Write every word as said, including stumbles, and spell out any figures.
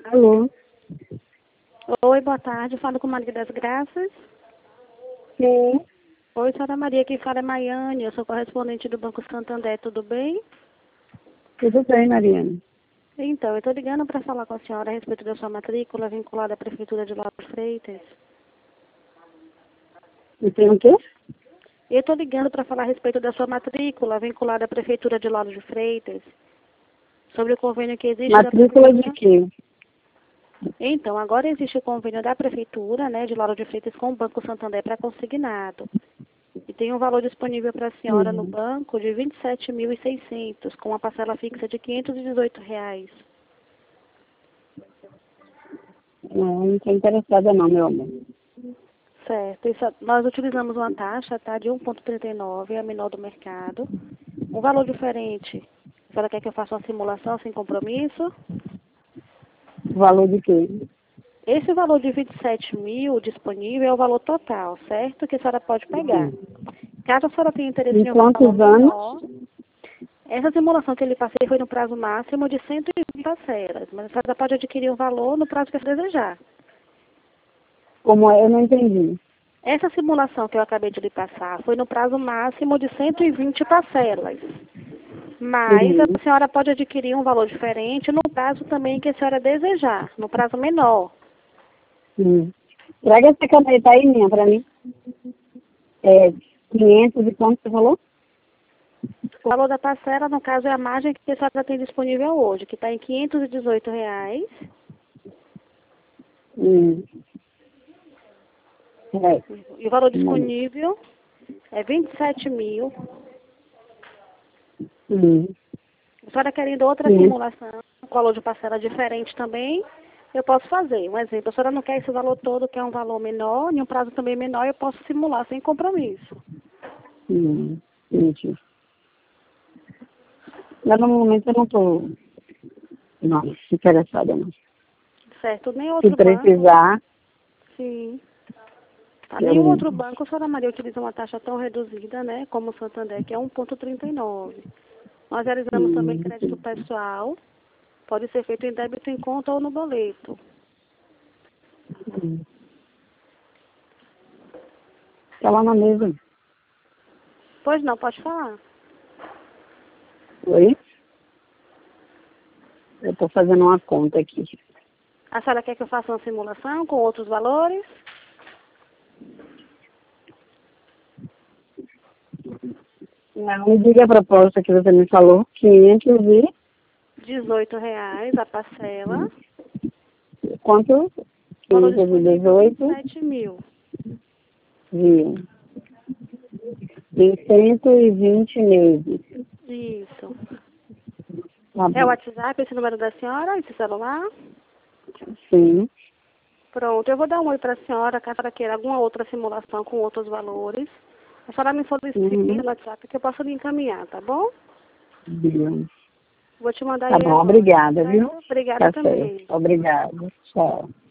Alô? Oi, boa tarde. Falo com Maria das Graças. Sim. Oi, senhora Maria, aqui fala é Maiane. Eu sou correspondente do Banco Santander, tudo bem? Tudo bem, Mariana? Então, eu estou ligando para falar com a senhora a respeito da sua matrícula vinculada à Prefeitura de Lauro de Freitas. E tem o quê? Eu estou ligando para falar a respeito da sua matrícula vinculada à Prefeitura de Lauro de Freitas, sobre o convênio que existe Matrícula da de quê? Então, agora existe o convênio da Prefeitura, né, de Lauro de Freitas com o Banco Santander para consignado. E tem um valor disponível para a senhora no Uhum. banco de vinte e sete mil e seiscentos, com uma parcela fixa de quinhentos e dezoito reais. Não, não estou interessada não, meu amor. Certo. Isso, nós utilizamos uma taxa, tá, de um vírgula trinta e nove, a menor do mercado. Um valor diferente. A senhora quer que eu faça uma simulação sem compromisso? Valor de quê? Esse valor de vinte e sete mil disponível é o valor total, certo? Que a senhora pode pegar. Uhum. Caso a senhora tenha interesse Em em um valor quantos menor, anos? essa simulação que eu lhe passei foi no prazo máximo de cento e vinte parcelas, mas a senhora pode adquirir o valor no prazo que você desejar. Como é? Eu não entendi. Essa simulação que eu acabei de lhe passar foi no prazo máximo de cento e vinte parcelas. Mas Uhum. a senhora pode adquirir um valor diferente no prazo também que a senhora desejar, no prazo menor. Uhum. Traga essa caneta aí, minha, para mim. É quinhentos e quanto você falou? O valor da parcela, no caso, é a margem que a senhora tem disponível hoje, que está em quinhentos e dezoito reais. Uhum. É. E o valor Um momento. disponível é vinte e sete mil. Uhum. A senhora querendo outra Sim. simulação, com valor de parcela diferente também, eu posso fazer. Um exemplo, a senhora não quer esse valor todo, quer um valor menor, em um prazo também menor, eu posso simular sem compromisso. Uhum. Entendi. Mas no momento eu não estou não, interessada não. Certo? Nem Se outro banco, precisar, sim. Tá? eu Nenhum outro ligo. banco, a senhora Maria, utiliza uma taxa tão reduzida, né, como o Santander, que é um vírgula trinta e nove. Nós realizamos também Uhum. crédito pessoal, pode ser feito em débito em conta ou no boleto. Uhum. Tá lá na mesa. Pois não, pode falar. Oi? Eu estou fazendo uma conta aqui. A senhora quer que eu faça uma simulação com outros valores? Não, me diga a proposta que você me falou. quinhentos e... dezoito reais a parcela. Quanto? Valor quinhentos e disponível vinte e dezoito sete mil. de... de cento e vinte meses. Isso. Tá É o bom. WhatsApp, esse número da senhora, esse celular? Sim. Pronto, eu vou dar um oi para a senhora, caso ela queira alguma outra simulação com outros valores. A senhora me solicite Uhum. no WhatsApp que eu posso lhe encaminhar, tá bom? Bilhões. Vou te mandar Tá aí bom, agora, obrigada, viu? certo? Obrigada Tá certo. também. Obrigada. Tchau.